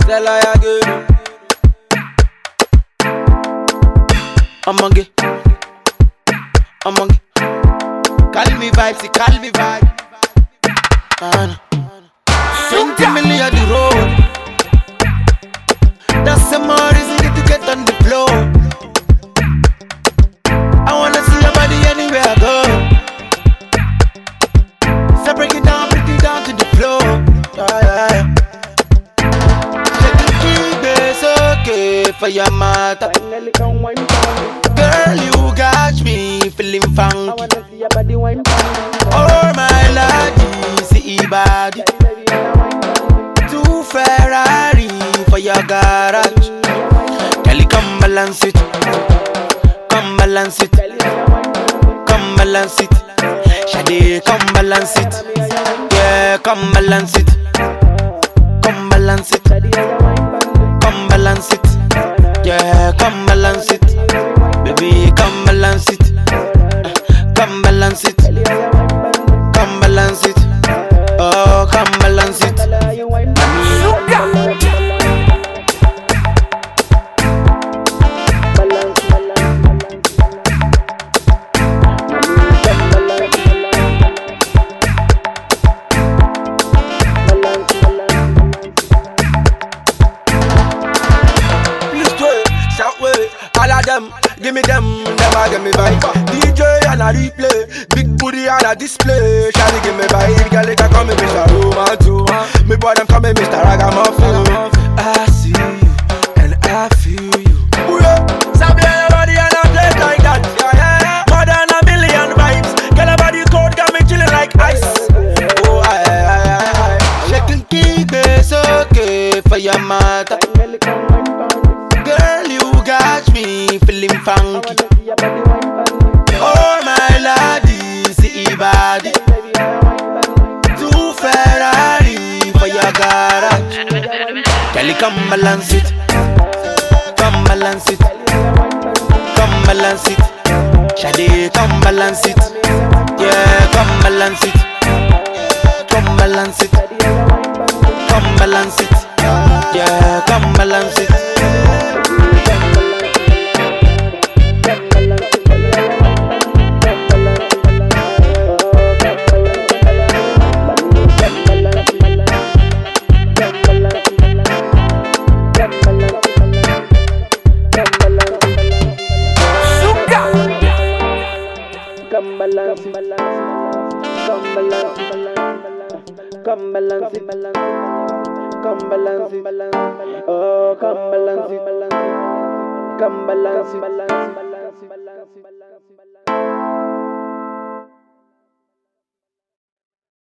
Tell her again. Among it. Call me vibes, call me vibe. 20 million on the road. That's some more reason to get on the floor. I wanna see your body anywhere I go. So break it down to the floor. It's okay for your matter. Girl, you got me feeling funky. Oh my lady, see body. Two Ferrari for your garage. Kelly, come balance it. Come balance it. Come balance it. Shade, come balance it. Yeah, come balance it. Come balance it. Come balance it. Yeah, come balance it. Baby, come balance it. Come balance it. Come balance it. Oh, come balance it. Give me them, never give me vibe. DJ and a replay, big booty and a display. Shawty give me vibe, girl, it can call me Mr. Roman too. Me boy them call me Mr. Ragamuffin. I see you and I feel you. Ooh yeah, sabi your body and I play like that. Yeah. More than a million vibes, girl, your body cold got me chilling like ice. Oh I. Shaking kick, it's okay for your matter. Girl, you got me feeling funky. Oh my lady, see body. Two Ferrari for your garage. Kelly, come balance it. Come balance it. Come balance it. Shade, come balance it. Yeah, come balance it. Come balance it. Come balance it. Yeah, come balance it. Come balance it, come balance it, come balance it, come balance it, oh come balance it, come balance it.